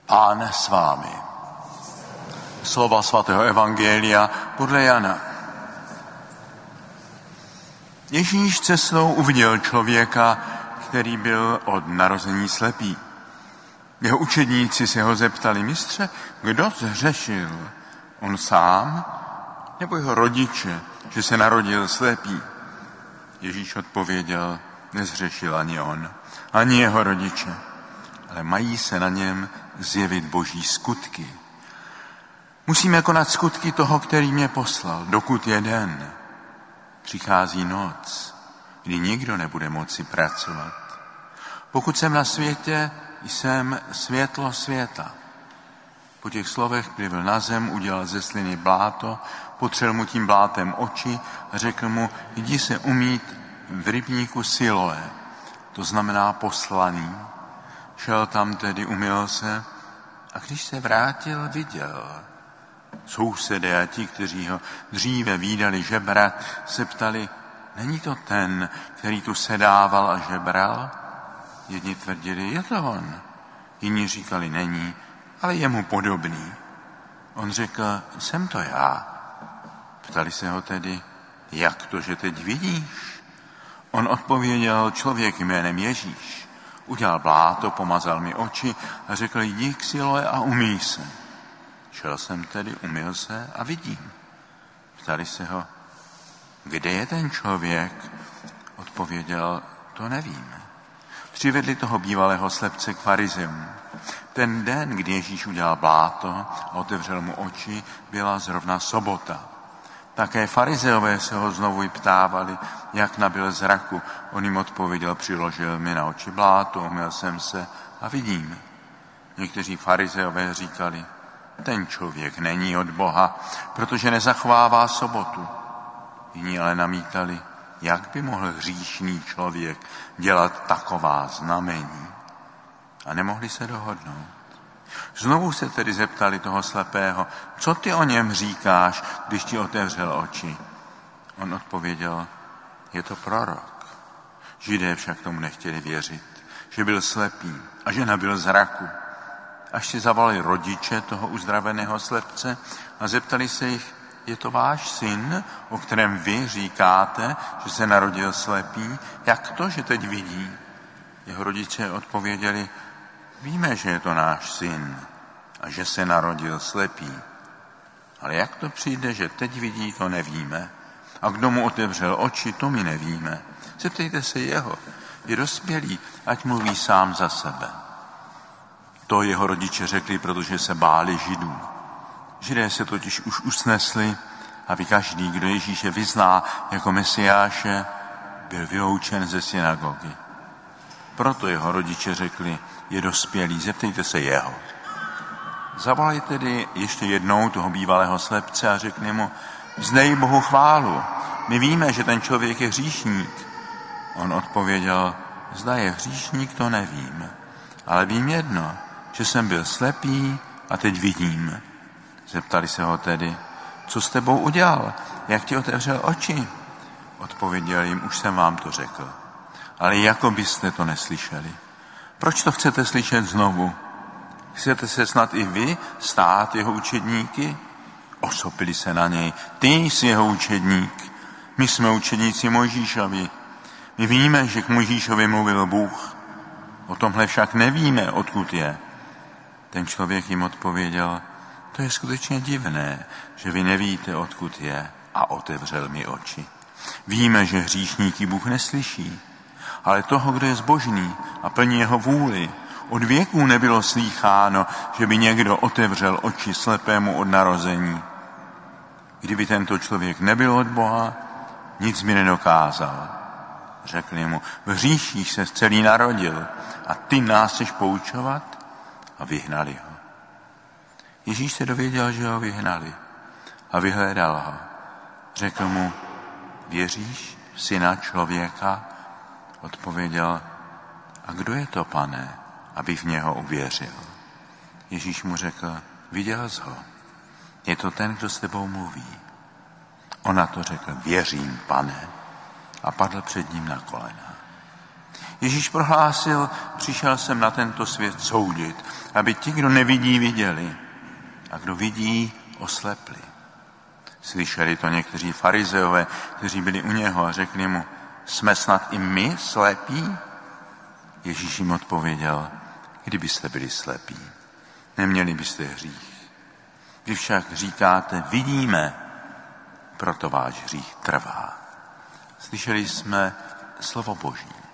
Pán s vámi. Slova svatého evangelia podle Jana. Ježíš cestou uviděl člověka, který byl od narození slepý. Jeho učedníci se ho zeptali: Mistře, kdo zhřešil? On sám nebo jeho rodiče, že se narodil slepý? Ježíš odpověděl: nezhřešil ani on, ani jeho rodiče, ale mají se na něm zjevit boží skutky. Musíme konat skutky toho, který mě poslal, dokud je den. Přichází noc, kdy nikdo nebude moci pracovat. Pokud jsem na světě, jsem světlo světa. Po těch slovech plivl na zem, udělal ze sliny bláto, potřel mu tím blátem oči a řekl mu: jdi se umýt v rybníku Siloé, to znamená poslaný. Šel tam tedy, umyl se a když se vrátil, viděl. Sousedé a ti, kteří ho dříve vídali žebrat, se ptali: není to ten, který tu sedával a žebral? Jedni tvrdili: je to on. Jiní říkali: není, ale je mu podobný. On řekl: jsem to já. Ptali se ho tedy: jak to, že teď vidíš? On odpověděl: člověk jménem Ježíš udělal bláto, pomazal mi oči a řekl: jdi k Siloé a umyj se. Šel jsem tedy, umyl se a vidím. Ptali se ho: kde je ten člověk? Odpověděl: to nevíme. Přivedli toho bývalého slepce k farizeům. Ten den, kdy Ježíš udělal bláto a otevřel mu oči, byla zrovna sobota. Také farizeové se ho znovu ptávali, jak nabyl zraku. On jim odpověděl: přiložil mi na oči bláto, umyl jsem se a vidím. Někteří farizeové říkali: ten člověk není od Boha, protože nezachovává sobotu. Jiní ale namítali: jak by mohl hříšný člověk dělat taková znamení? A nemohli se dohodnout. Znovu se tedy zeptali toho slepého: co ty o něm říkáš, když ti otevřel oči? On odpověděl: je to prorok. Židé však tomu nechtěli věřit, že byl slepý a že nabyl zraku. Až si zavolali rodiče toho uzdraveného slepce a zeptali se jich: je to váš syn, o kterém vy říkáte, že se narodil slepý? Jak to, že teď vidí? Jeho rodiče odpověděli: víme, že je to náš syn a že se narodil slepý. Ale jak to přijde, že teď vidí, to nevíme. A kdo mu otevřel oči, to my nevíme. Zeptejte se jeho. Je dospělý, ať mluví sám za sebe. To jeho rodiče řekli, protože se báli Židů. Židé se totiž už usnesli, aby každý, kdo Ježíše vyzná jako Mesiáše, byl vyloučen ze synagogy. Proto jeho rodiče řekli: je dospělý, zeptejte se jeho. Zavolali tedy ještě jednou toho bývalého slepce a řekli mu: vzdej Bohu chválu, my víme, že ten člověk je hříšník. On odpověděl: zda je hříšník, to nevím, ale vím jedno, že jsem byl slepý a teď vidím. Zeptali se ho tedy: co s tebou udělal, jak ti otevřel oči? Odpověděl jim: už jsem vám to řekl, ale jako byste to neslyšeli. Proč to chcete slyšet znovu? Chcete se snad i vy stát jeho učedníky? Osopili se na něj: ty jsi jeho učedník, my jsme učedníci Mojžíšovi. My víme, že k Mojžíšovi mluvil Bůh, o tomhle však nevíme, odkud je. Ten člověk jim odpověděl: to je skutečně divné, že vy nevíte, odkud je, a otevřel mi oči. Víme, že hříšníky Bůh neslyší, ale toho, kdo je zbožný a plní jeho vůli. Od věků nebylo slýcháno, že by někdo otevřel oči slepému od narození. Kdyby tento člověk nebyl od Boha, nic mi nedokázal. Řekli mu: v hříších se celý narodil a ty nás chceš poučovat? A vyhnali ho. Ježíš se dověděl, že ho vyhnali a vyhledal ho. Řekl mu: věříš v Syna člověka? Odpověděl: a kdo je to, Pane, aby v něho uvěřil? Ježíš mu řekl: viděl jsi ho. Je to ten, kdo s tebou mluví. On na to řekl: věřím, Pane. A padl před ním na kolena. Ježíš prohlásil, přišel jsem na tento svět soudit, aby ti, kdo nevidí, viděli a kdo vidí, oslepli. Slyšeli to někteří farizeové, kteří byli u něho a řekli mu, jsme snad i my slepí? Ježíš jim odpověděl, kdybyste byli slepí, neměli byste hřích. Vy však říkáte, vidíme, proto váš hřích trvá. Slyšeli jsme slovo Boží.